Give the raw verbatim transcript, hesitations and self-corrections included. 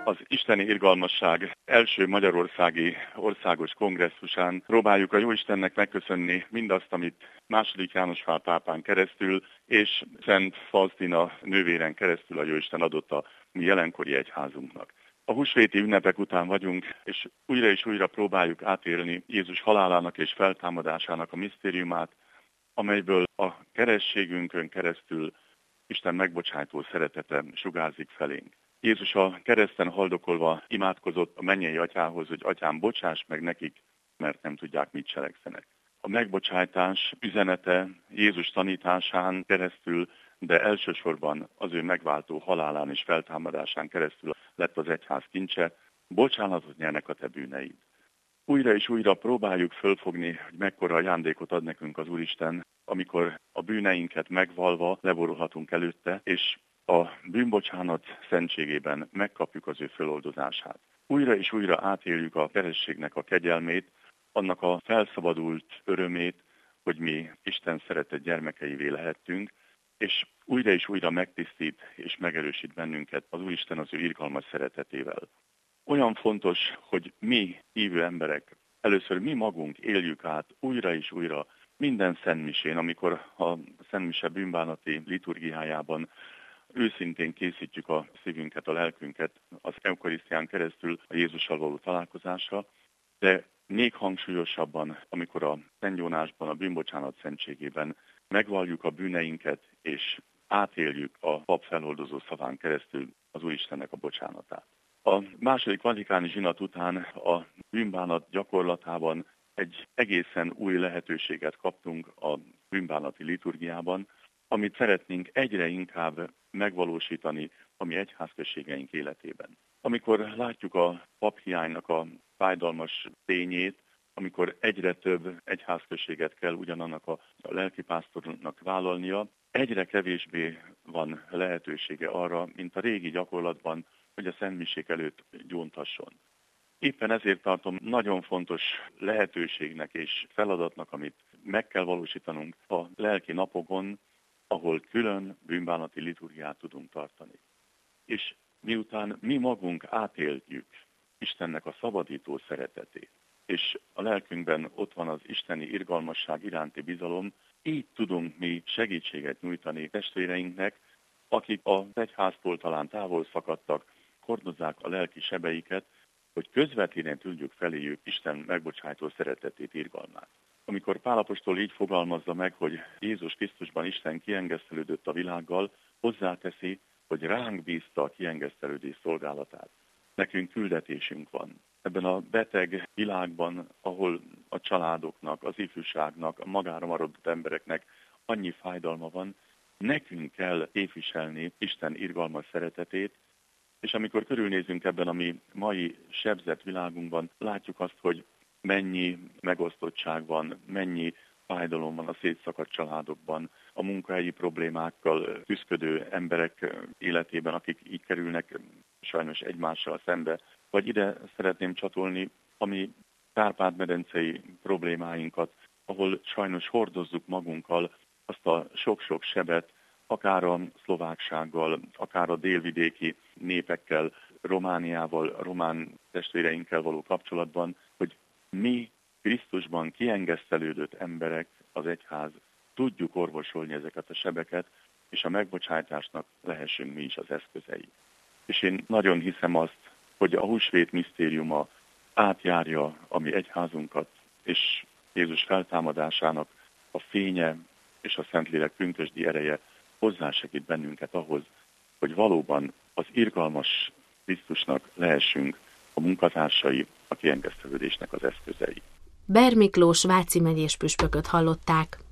Az Isteni Irgalmasság első magyarországi országos kongresszusán próbáljuk a Jóistennek megköszönni mindazt, amit második János Pál pápán keresztül és Szent Faustina nővéren keresztül a Jóisten adott a mi jelenkori egyházunknak. A húsvéti ünnepek után vagyunk, és újra és újra próbáljuk átélni Jézus halálának és feltámadásának a misztériumát, amelyből a kerességünkön keresztül Isten megbocsájtó szeretete sugárzik felénk. Jézus a kereszten haldokolva imádkozott a mennyei atyához, hogy atyám, bocsáss meg nekik, mert nem tudják, mit cselekszenek. A megbocsájtás üzenete Jézus tanításán keresztül, de elsősorban az ő megváltó halálán és feltámadásán keresztül lett az egyház kincse, bocsánatot nyernek a te bűneid. Újra és újra próbáljuk fölfogni, hogy mekkora ajándékot ad nekünk az Úristen, amikor a bűneinket megvalva leborulhatunk előtte, és a bűnbocsánat szentségében megkapjuk az ő föloldozását. Újra és újra átéljük a kerességnek a kegyelmét, annak a felszabadult örömét, hogy mi Isten szeretett gyermekeivé lehettünk, és újra és újra megtisztít és megerősít bennünket az Úristen az ő irgalmas szeretetével. Olyan fontos, hogy mi, hívő emberek, először mi magunk éljük át újra és újra minden szentmisén, amikor a szentmise bűnbánati liturgiájában őszintén készítjük a szívünket, a lelkünket az eukarisztián keresztül a Jézussal való találkozásra, de még hangsúlyosabban, amikor a szentgyónásban, a bűnbocsánat szentségében megvalljuk a bűneinket, és átéljük a pap feloldozó szaván keresztül az Úristennek a bocsánatát. A második vatikáni zsinat után a bűnbánat gyakorlatában egy egészen új lehetőséget kaptunk a bűnbánati liturgiában, amit szeretnénk egyre inkább megvalósítani a mi egyházközségeink életében. Amikor látjuk a paphiánynak a fájdalmas tényét, amikor egyre több egyházközséget kell ugyanannak a lelkipásztornak vállalnia, egyre kevésbé van lehetősége arra, mint a régi gyakorlatban, hogy a szentmisék előtt gyóntasson. Éppen ezért tartom nagyon fontos lehetőségnek és feladatnak, amit meg kell valósítanunk a lelki napokon, ahol külön bűnbánati liturgiát tudunk tartani. És miután mi magunk átéljük Istennek a szabadító szeretetét, és a lelkünkben ott van az isteni irgalmasság iránti bizalom, így tudunk mi segítséget nyújtani testvéreinknek, akik az egyháztól talán távol szakadtak, hordozzák a lelki sebeiket, hogy közvetlenül tudjuk feléjük Isten megbocsájtó szeretetét, irgalmát. Amikor Pál apostol így fogalmazza meg, hogy Jézus Krisztusban Isten kiengesztelődött a világgal, hozzáteszi, hogy ránk bízta a kiengesztelődés szolgálatát. Nekünk küldetésünk van. Ebben a beteg világban, ahol a családoknak, az ifjúságnak, a magára maradott embereknek annyi fájdalma van, nekünk kell képviselni Isten irgalmas szeretetét, és amikor körülnézünk ebben a mi mai sebzett világunkban, látjuk azt, hogy mennyi megosztottság van, mennyi fájdalom van a szétszakadt családokban, a munkahelyi problémákkal küszködő emberek életében, akik így kerülnek sajnos egymással szembe. Vagy ide szeretném csatolni a mi Kárpát-medencei problémáinkat, ahol sajnos hordozzuk magunkkal azt a sok-sok sebet, akár a szlováksággal, akár a délvidéki népekkel, Romániával, román testvéreinkkel való kapcsolatban, hogy mi Krisztusban kiengesztelődött emberek, az egyház, tudjuk orvosolni ezeket a sebeket, és a megbocsájtásnak lehessünk mi is az eszközei. És én nagyon hiszem azt, hogy a húsvét misztériuma átjárja a mi egyházunkat, és Jézus feltámadásának a fénye és a Szentlélek pünkösdi ereje hozzásegít bennünket ahhoz, hogy valóban az irgalmas Krisztusnak lehessünk a munkatársai, a kiengesztelődésnek az eszközei. Ber Miklós váci megyés püspököt hallották.